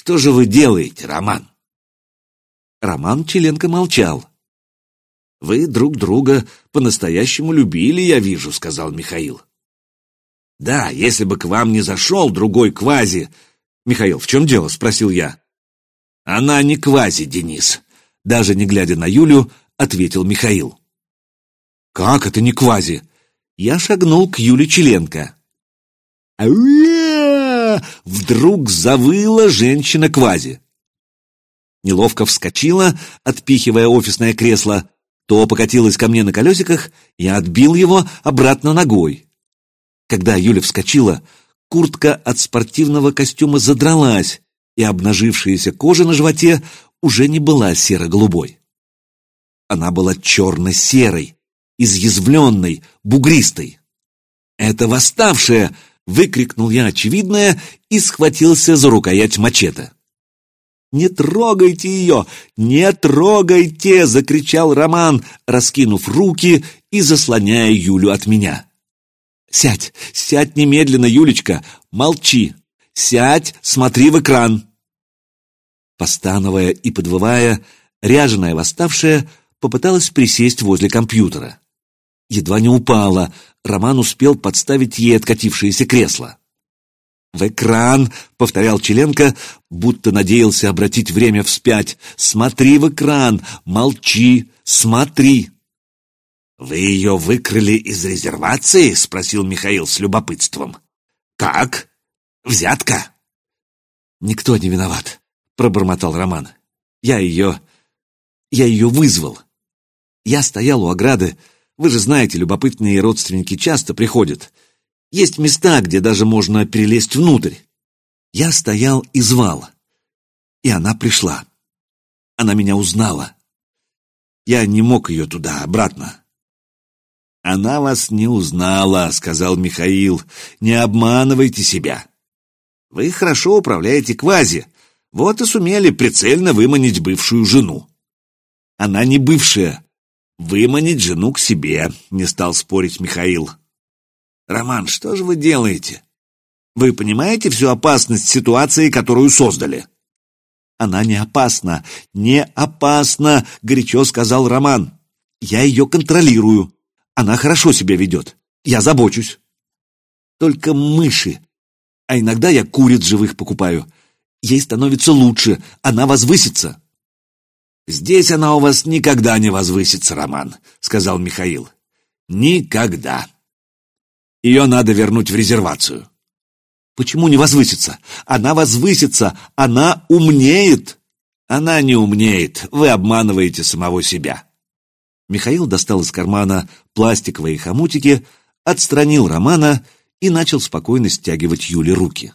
Что же вы делаете, Роман?» Роман Челенко молчал. «Вы друг друга по-настоящему любили, я вижу», — сказал Михаил. «Да, если бы к вам не зашел другой Квази...» «Михаил, в чем дело?» — спросил я. «Она не Квази, Денис», — даже не глядя на Юлю, ответил Михаил. «Как это не Квази?» Я шагнул к Юле Челенко. Вдруг завыла женщина Квази. Неловко вскочила, отпихивая офисное кресло, то покатилась ко мне на колесиках, я отбил его обратно ногой. Когда Юля вскочила, куртка от спортивного костюма задралась, и обнажившаяся кожа на животе уже не была серо-голубой. Она была черно-серой, изъязвленной, бугристой. «Это восставшая!» — выкрикнул я очевидное и схватился за рукоять мачете. «Не трогайте ее! Не трогайте!» — закричал Роман, раскинув руки и заслоняя Юлю от меня. «Сядь! Сядь немедленно, Юлечка! Молчи! Сядь, смотри в экран!» Постановая и подвывая, ряженая восставшая попыталась присесть возле компьютера. Едва не упала, Роман успел подставить ей откатившееся кресло. «В экран!» — повторял Челенко, будто надеялся обратить время вспять. «Смотри в экран! Молчи! Смотри!» «Вы ее выкрали из резервации?» — спросил Михаил с любопытством. «Как? Взятка?» «Никто не виноват», — пробормотал Роман. Я ее вызвал. Я стоял у ограды. Вы же знаете, любопытные родственники часто приходят. Есть места, где даже можно перелезть внутрь. Я стоял и звал. И она пришла. Она меня узнала. Я не мог ее туда, обратно. «Она вас не узнала», — сказал Михаил. «Не обманывайте себя. Вы хорошо управляете Квази. Вот и сумели прицельно выманить бывшую жену». «Она не бывшая. Выманить жену к себе», — не стал спорить Михаил. «Роман, что же вы делаете? Вы понимаете всю опасность ситуации, которую создали?» «Она не опасна, не опасна», — горячо сказал Роман. «Я ее контролирую. Она хорошо себя ведет. Я забочусь. Только мыши. А иногда я куриц живых покупаю. Ей становится лучше, она возвысится». «Здесь она у вас никогда не возвысится, Роман», — сказал Михаил. «Никогда. Ее надо вернуть в резервацию». «Почему не возвысится? Она возвысится, она умнеет». «Она не умнеет, вы обманываете самого себя». Михаил достал из кармана пластиковые хомутики, отстранил Романа и начал спокойно стягивать Юле руки.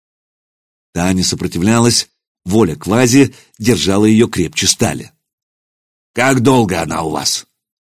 Та не сопротивлялась, воля Квази держала ее крепче стали. «Как долго она у вас?»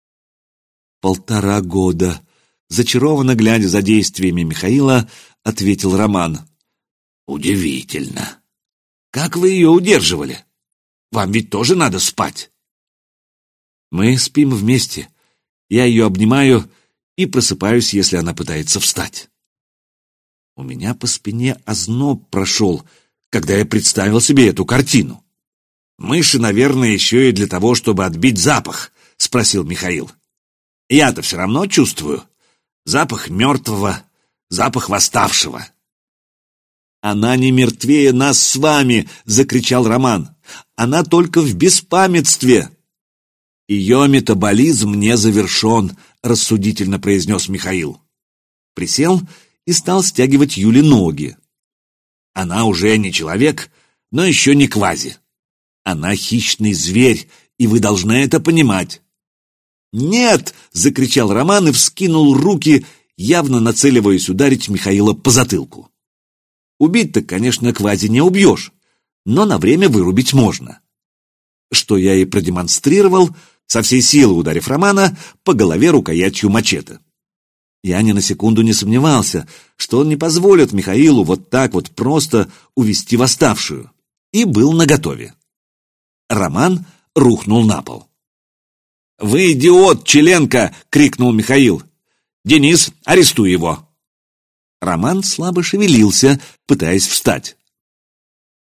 «1,5 года», — зачарованно глядя за действиями Михаила, ответил Роман. «Удивительно. Как вы ее удерживали? Вам ведь тоже надо спать». «Мы спим вместе. Я ее обнимаю и просыпаюсь, если она пытается встать». У меня по спине озноб прошел, когда я представил себе эту картину. «Мыши, наверное, еще и для того, чтобы отбить запах», — спросил Михаил. «Я-то все равно чувствую. Запах мертвого, запах восставшего». «Она не мертвее нас с вами!» — закричал Роман. «Она только в беспамятстве!» «Ее метаболизм не завершен», — рассудительно произнес Михаил. Присел и стал стягивать Юле ноги. «Она уже не человек, но еще не Квази. Она хищный зверь, и вы должны это понимать». «Нет!» — закричал Роман и вскинул руки, явно нацеливаясь ударить Михаила по затылку. Убить-то, конечно, Квази не убьешь, но на время вырубить можно. Что я и продемонстрировал, со всей силы ударив Романа по голове рукоятью мачете. Я ни на секунду не сомневался, что он не позволит Михаилу вот так вот просто увести восставшую, и был наготове. Роман рухнул на пол. «Вы идиот, Челенко!» — крикнул Михаил. «Денис, арестуй его!» Роман слабо шевелился, пытаясь встать.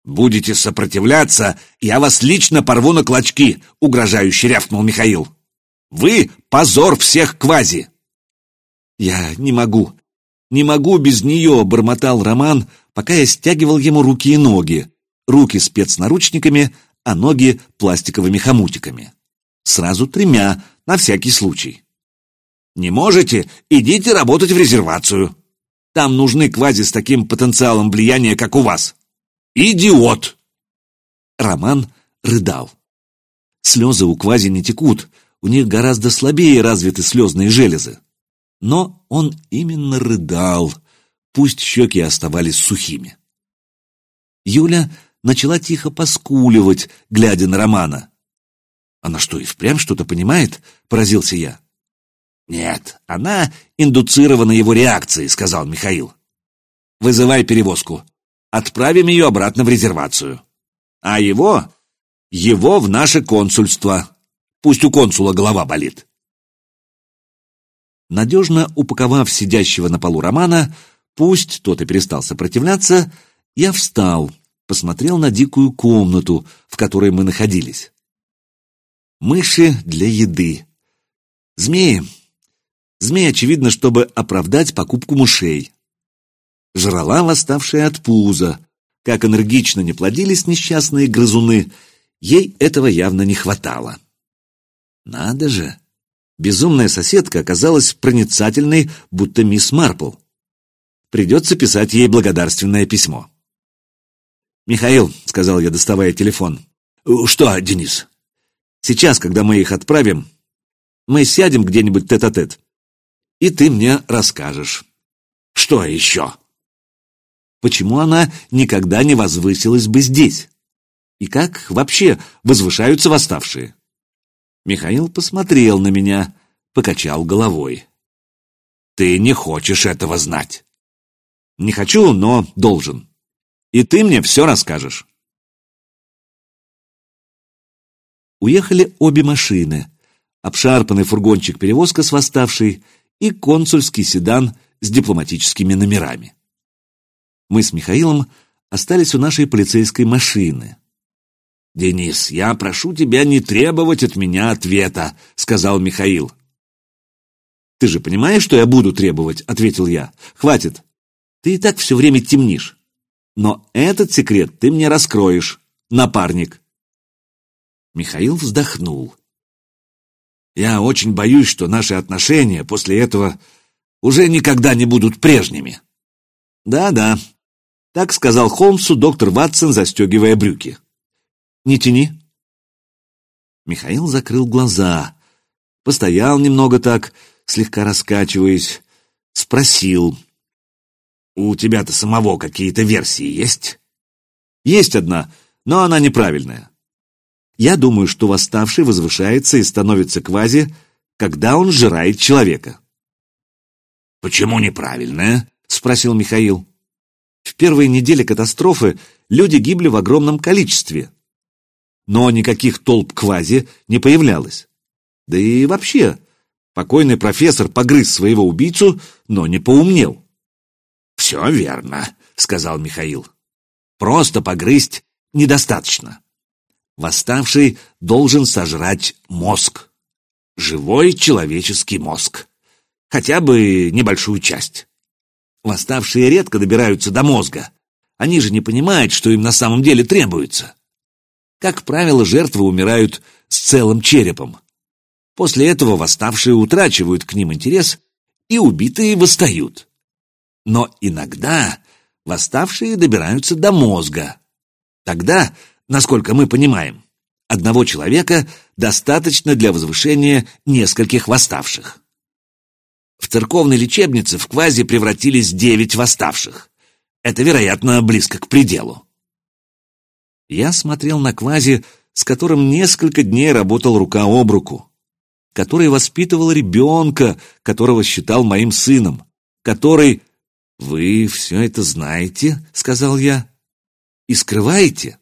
«Будете сопротивляться, я вас лично порву на клочки», — угрожающе рявкнул Михаил. «Вы — позор всех квази!» «Я не могу без нее», — бормотал Роман, пока я стягивал ему руки и ноги. Руки спецнаручниками, а ноги пластиковыми хомутиками. Сразу 3, на всякий случай. «Не можете? Идите работать в резервацию. Там нужны квази с таким потенциалом влияния, как у вас. Идиот!» Роман рыдал. Слезы у квази не текут, у них гораздо слабее развиты слезные железы. Но он именно рыдал, пусть щеки оставались сухими. Юля начала тихо поскуливать, глядя на Романа. «Она что, и впрямь что-то понимает?» — поразился я. «Нет, она индуцирована его реакцией», — сказал Михаил. «Вызывай перевозку. Отправим ее обратно в резервацию. А его в наше консульство. Пусть у консула голова болит». Надежно упаковав сидящего на полу Романа, пусть тот и перестал сопротивляться, я встал, посмотрел на дикую комнату, в которой мы находились. Мыши для еды. Змеи, очевидно, чтобы оправдать покупку мышей. Жрала, восставшая от пуза. Как энергично не плодились несчастные грызуны, ей этого явно не хватало. Надо же! Безумная соседка оказалась проницательной, будто мисс Марпл. Придется писать ей благодарственное письмо. «Михаил», — сказал я, доставая телефон. «Что, Денис?» «Сейчас, когда мы их отправим, мы сядем где-нибудь тет-а-тет, и ты мне расскажешь». «Что еще?» «Почему она никогда не возвысилась бы здесь? И как вообще возвышаются восставшие?» Михаил посмотрел на меня, покачал головой. «Ты не хочешь этого знать». «Не хочу, но должен. И ты мне все расскажешь». Уехали обе машины. Обшарпанный фургончик-перевозка с восставшей и консульский седан с дипломатическими номерами. Мы с Михаилом остались у нашей полицейской машины. «Денис, я прошу тебя не требовать от меня ответа», — сказал Михаил. «Ты же понимаешь, что я буду требовать?» — ответил я. «Хватит. Ты и так все время темнишь. Но этот секрет ты мне раскроешь, напарник». Михаил вздохнул. «Я очень боюсь, что наши отношения после этого уже никогда не будут прежними». «Да-да», — так сказал Холмсу доктор Ватсон, застегивая брюки. «Не тяни». Михаил закрыл глаза, постоял немного так, слегка раскачиваясь, спросил. «У тебя-то самого какие-то версии есть?» «Есть одна, но она неправильная. Я думаю, что восставший возвышается и становится квази, когда он сжирает человека». «Почему неправильная?» — спросил Михаил. «В первые недели катастрофы люди гибли в огромном количестве. Но никаких толп квази не появлялось. Да и вообще, покойный профессор погрыз своего убийцу, но не поумнел». «Все верно», — сказал Михаил. «Просто погрызть недостаточно. Восставший должен сожрать мозг. Живой человеческий мозг. Хотя бы небольшую часть. Восставшие редко добираются до мозга. Они же не понимают, что им на самом деле требуется. Как правило, жертвы умирают с целым черепом. После этого восставшие утрачивают к ним интерес, и убитые восстают. Но иногда восставшие добираются до мозга. Тогда, насколько мы понимаем, одного человека достаточно для возвышения нескольких восставших. В церковной лечебнице в квази превратились 9 восставших. Это, вероятно, близко к пределу. Я смотрел на квази, с которым несколько дней работал рука об руку, который воспитывал ребенка, которого считал моим сыном, который... «Вы все это знаете?» — сказал я. «И скрываете?»